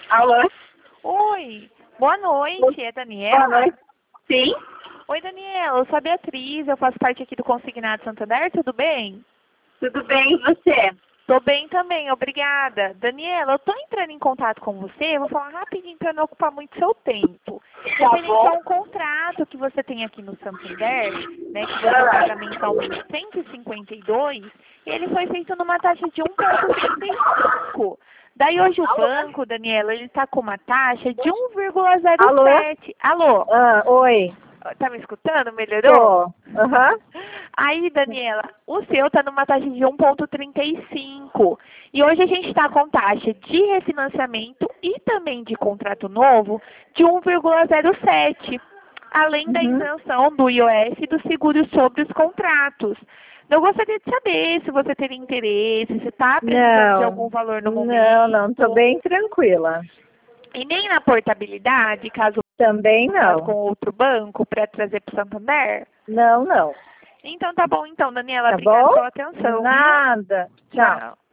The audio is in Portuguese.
Alô? Oi, boa noite, é Daniela? Boa noite. Sim? Oi, Daniela, eu sou a Beatriz, eu faço parte aqui do Consignado Santander, tudo bem? Tudo bem, e você? Tô bem também, obrigada. Daniela, eu tô entrando em contato com você, eu vou falar rapidinho para não ocupar muito seu tempo. Tá Referente a bom? um contrato que você tem aqui no Santander, né, que você paga mensalmente 152, e ele foi feito numa taxa de 1,35. Daí hoje o banco, Daniela, ele está com uma taxa de Alô? 1,07. Alô? Oi. Tá me escutando? Melhorou? Tô. Aham. Aí, Daniela, o seu está numa taxa de 1,35. E hoje a gente está com taxa de refinanciamento e também de contrato novo de 1,07. Além da Uhum. isenção do IOF e do seguro sobre os contratos. Eu gostaria de saber se você teria interesse, se está precisando de algum Não. valor no Não. Tô momento. bem tranquila. E nem na portabilidade, caso Também contrato com não. outro banco para trazer para o Santander? Não. Então tá bom então, Daniela. Tá Obrigada bom? pela atenção, viu? Nada. Tchau. Tchau.